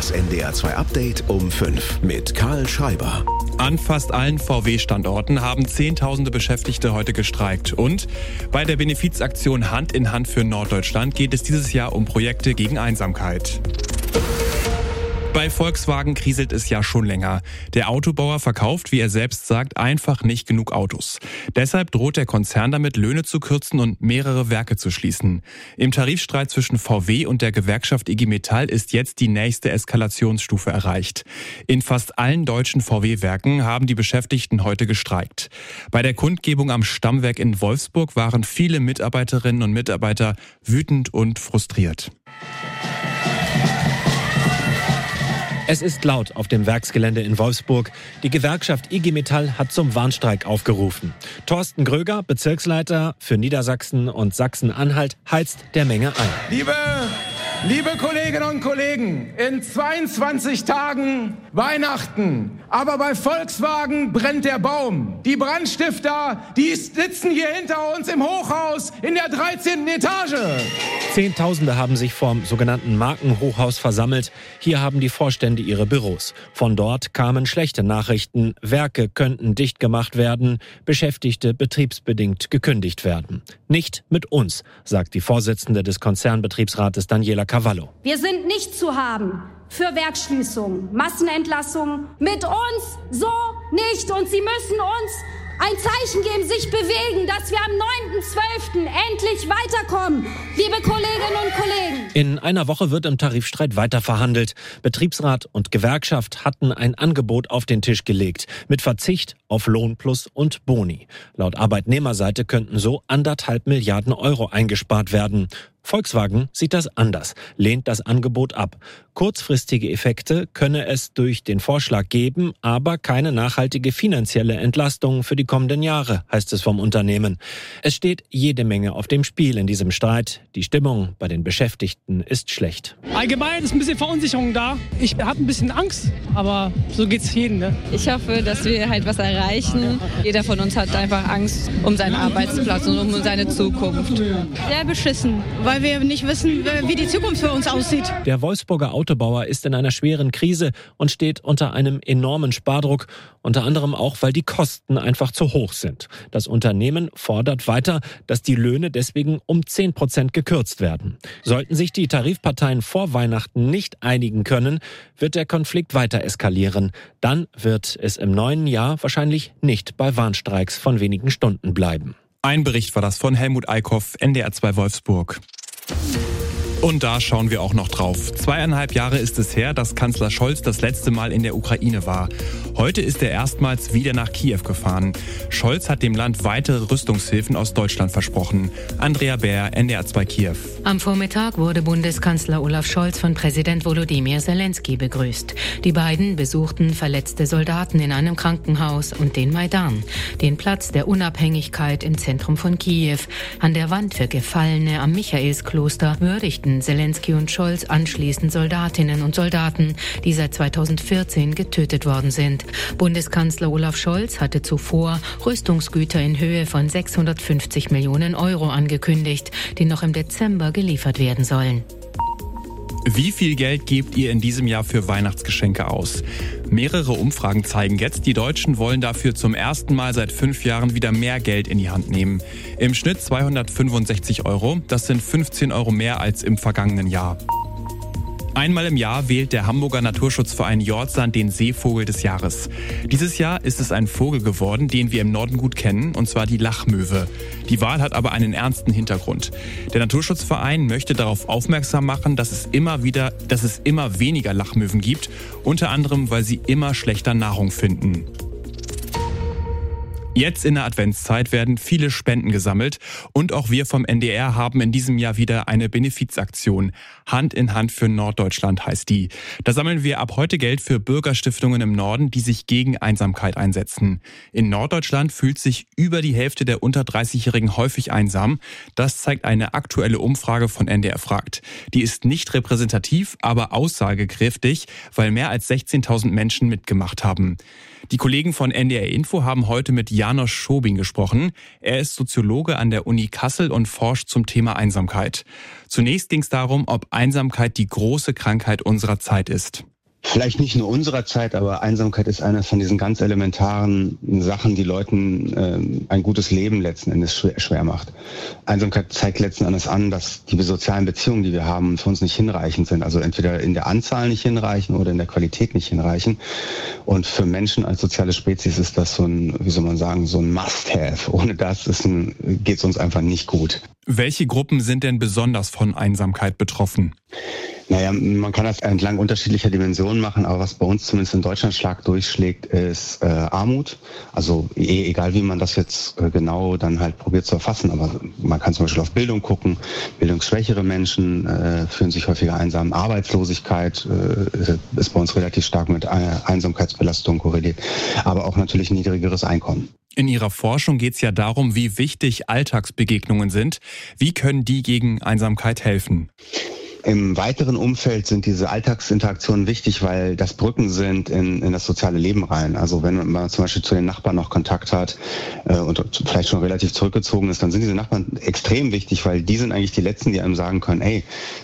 Das NDR 2 Update um 5 mit Karl Schreiber. An fast allen VW-Standorten haben Zehntausende Beschäftigte heute gestreikt. Und bei der Benefizaktion Hand in Hand für Norddeutschland geht es dieses Jahr um Projekte gegen Einsamkeit. Bei Volkswagen kriselt es ja schon länger. Der Autobauer verkauft, wie er selbst sagt, einfach nicht genug Autos. Deshalb droht der Konzern damit, Löhne zu kürzen und mehrere Werke zu schließen. Im Tarifstreit zwischen VW und der Gewerkschaft IG Metall ist jetzt die nächste Eskalationsstufe erreicht. In fast allen deutschen VW-Werken haben die Beschäftigten heute gestreikt. Bei der Kundgebung am Stammwerk in Wolfsburg waren viele Mitarbeiterinnen und Mitarbeiter wütend und frustriert. Es ist laut auf dem Werksgelände in Wolfsburg. Die Gewerkschaft IG Metall hat zum Warnstreik aufgerufen. Thorsten Gröger, Bezirksleiter für Niedersachsen und Sachsen-Anhalt, heizt der Menge ein. Liebe Kolleginnen und Kollegen, in 22 Tagen Weihnachten. Aber bei Volkswagen brennt der Baum. Die Brandstifter, die sitzen hier hinter uns im Hochhaus in der 13. Etage. Zehntausende haben sich vorm sogenannten Markenhochhaus versammelt. Hier haben die Vorstände ihre Büros. Von dort kamen schlechte Nachrichten. Werke könnten dicht gemacht werden, Beschäftigte betriebsbedingt gekündigt werden. Nicht mit uns, sagt die Vorsitzende des Konzernbetriebsrates Daniela Cavallo. Wir sind nicht zu haben für Werksschließungen, Massenentlassungen. Mit uns so nicht. Und Sie müssen uns ein Zeichen geben, sich bewegen, dass wir am 9.12. endlich weiterkommen, liebe Kolleginnen und Kollegen. In einer Woche wird im Tarifstreit weiter verhandelt. Betriebsrat und Gewerkschaft hatten ein Angebot auf den Tisch gelegt, mit Verzicht auf Lohnplus und Boni. Laut Arbeitnehmerseite könnten so 1,5 Milliarden Euro eingespart werden. Volkswagen sieht das anders, lehnt das Angebot ab. Kurzfristige Effekte könne es durch den Vorschlag geben, aber keine nachhaltige finanzielle Entlastung für die kommenden Jahre, heißt es vom Unternehmen. Es steht jede Menge auf dem Spiel in diesem Streit. Die Stimmung bei den Beschäftigten ist schlecht. Allgemein ist ein bisschen Verunsicherung da. Ich habe ein bisschen Angst, aber so geht's jedem. Ne? Ich hoffe, dass wir halt was erreichen. Jeder von uns hat einfach Angst um seinen Arbeitsplatz und um seine Zukunft. Sehr beschissen, weil wir nicht wissen, wie die Zukunft für uns aussieht. Der Wolfsburger Autobauer ist in einer schweren Krise und steht unter einem enormen Spardruck, unter anderem auch, weil die Kosten einfach zu hoch sind. Das Unternehmen fordert weiter, dass die Löhne deswegen um 10% gekürzt werden. Sollten sich die Tarifparteien vor Weihnachten nicht einigen können, wird der Konflikt weiter eskalieren. Dann wird es im neuen Jahr wahrscheinlich nicht bei Warnstreiks von wenigen Stunden bleiben. Ein Bericht war das von Helmut Eickhoff, NDR 2 Wolfsburg. Und da schauen wir auch noch drauf. 2,5 Jahre ist es her, dass Kanzler Scholz das letzte Mal in der Ukraine war. Heute ist er erstmals wieder nach Kiew gefahren. Scholz hat dem Land weitere Rüstungshilfen aus Deutschland versprochen. Andrea Bär, NDR 2 Kiew. Am Vormittag wurde Bundeskanzler Olaf Scholz von Präsident Volodymyr Zelensky begrüßt. Die beiden besuchten verletzte Soldaten in einem Krankenhaus und den Maidan, den Platz der Unabhängigkeit im Zentrum von Kiew. An der Wand für Gefallene am Michaelskloster würdigten Zelensky und Scholz anschließend Soldatinnen und Soldaten, die seit 2014 getötet worden sind. Bundeskanzler Olaf Scholz hatte zuvor Rüstungsgüter in Höhe von 650 Millionen Euro angekündigt, die noch im Dezember geliefert werden sollen. Wie viel Geld gebt ihr in diesem Jahr für Weihnachtsgeschenke aus? Mehrere Umfragen zeigen jetzt, die Deutschen wollen dafür zum ersten Mal seit 5 Jahren wieder mehr Geld in die Hand nehmen. Im Schnitt 265 Euro, das sind 15 Euro mehr als im vergangenen Jahr. Einmal im Jahr wählt der Hamburger Naturschutzverein Jordsand den Seevogel des Jahres. Dieses Jahr ist es ein Vogel geworden, den wir im Norden gut kennen, und zwar die Lachmöwe. Die Wahl hat aber einen ernsten Hintergrund. Der Naturschutzverein möchte darauf aufmerksam machen, dass es immer weniger Lachmöwen gibt, unter anderem, weil sie immer schlechter Nahrung finden. Jetzt in der Adventszeit werden viele Spenden gesammelt und auch wir vom NDR haben in diesem Jahr wieder eine Benefizaktion. Hand in Hand für Norddeutschland heißt die. Da sammeln wir ab heute Geld für Bürgerstiftungen im Norden, die sich gegen Einsamkeit einsetzen. In Norddeutschland fühlt sich über die Hälfte der unter 30-Jährigen häufig einsam. Das zeigt eine aktuelle Umfrage von NDR fragt. Die ist nicht repräsentativ, aber aussagekräftig, weil mehr als 16.000 Menschen mitgemacht haben. Die Kollegen von NDR Info haben heute mit Janosch Schobing gesprochen. Er ist Soziologe an der Uni Kassel und forscht zum Thema Einsamkeit. Zunächst ging es darum, ob Einsamkeit die große Krankheit unserer Zeit ist. Vielleicht nicht nur unserer Zeit, aber Einsamkeit ist eine von diesen ganz elementaren Sachen, die Leuten ein gutes Leben letzten Endes schwer macht. Einsamkeit zeigt letzten Endes an, dass die sozialen Beziehungen, die wir haben, für uns nicht hinreichend sind. Also entweder in der Anzahl nicht hinreichen oder in der Qualität nicht hinreichen. Und für Menschen als soziale Spezies ist das so ein, wie soll man sagen, so ein Must-Have. Ohne das geht es uns einfach nicht gut. Welche Gruppen sind denn besonders von Einsamkeit betroffen? Naja, man kann das entlang unterschiedlicher Dimensionen machen, aber was bei uns zumindest in Deutschland stark durchschlägt, ist Armut. Also egal wie man das jetzt genau dann halt probiert zu erfassen, aber man kann zum Beispiel auf Bildung gucken. Bildungsschwächere Menschen fühlen sich häufiger einsam. Arbeitslosigkeit ist bei uns relativ stark mit Einsamkeitsbelastung korreliert, aber auch natürlich niedrigeres Einkommen. In Ihrer Forschung geht es ja darum, wie wichtig Alltagsbegegnungen sind. Wie können die gegen Einsamkeit helfen? Im weiteren Umfeld sind diese Alltagsinteraktionen wichtig, weil das Brücken sind in das soziale Leben rein. Also wenn man zum Beispiel zu den Nachbarn noch Kontakt hat und vielleicht schon relativ zurückgezogen ist, dann sind diese Nachbarn extrem wichtig, weil die sind eigentlich die Letzten, die einem sagen können, ey,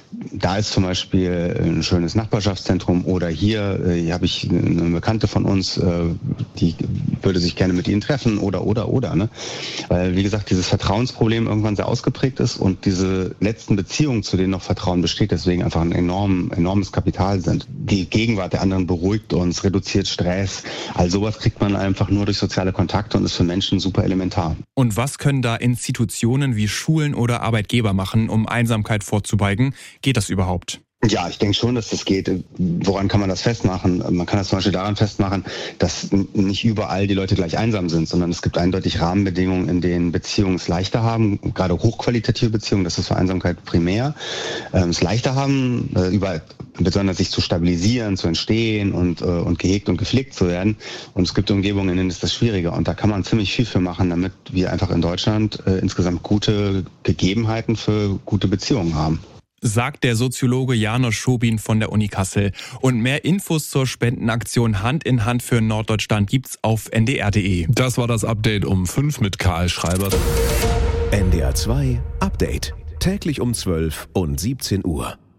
da ist zum Beispiel ein schönes Nachbarschaftszentrum oder hier habe ich eine Bekannte von uns, die würde sich gerne mit Ihnen treffen oder. Ne? Weil, wie gesagt, dieses Vertrauensproblem irgendwann sehr ausgeprägt ist und diese letzten Beziehungen, zu denen noch Vertrauen besteht, deswegen einfach ein enormes Kapital sind. Die Gegenwart der anderen beruhigt uns, reduziert Stress. All sowas kriegt man einfach nur durch soziale Kontakte und ist für Menschen super elementar. Und was können da Institutionen wie Schulen oder Arbeitgeber machen, um Einsamkeit vorzubeugen? Geht das überhaupt? Ja, ich denke schon, dass das geht. Woran kann man das festmachen? Man kann das zum Beispiel daran festmachen, dass nicht überall die Leute gleich einsam sind, sondern es gibt eindeutig Rahmenbedingungen, in denen Beziehungen es leichter haben, gerade hochqualitative Beziehungen, das ist für Einsamkeit primär, es leichter haben, besonders sich zu stabilisieren, zu entstehen und gehegt und gepflegt zu werden. Und es gibt Umgebungen, in denen ist das schwieriger. Und da kann man ziemlich viel für machen, damit wir einfach in Deutschland insgesamt gute Gegebenheiten für gute Beziehungen haben. Sagt der Soziologe János Schobin von der Uni Kassel. Und mehr Infos zur Spendenaktion Hand in Hand für Norddeutschland gibt's auf ndr.de. Das war das Update um 5 mit Karl Schreiber. NDR 2 Update. Täglich um 12 und 17 Uhr.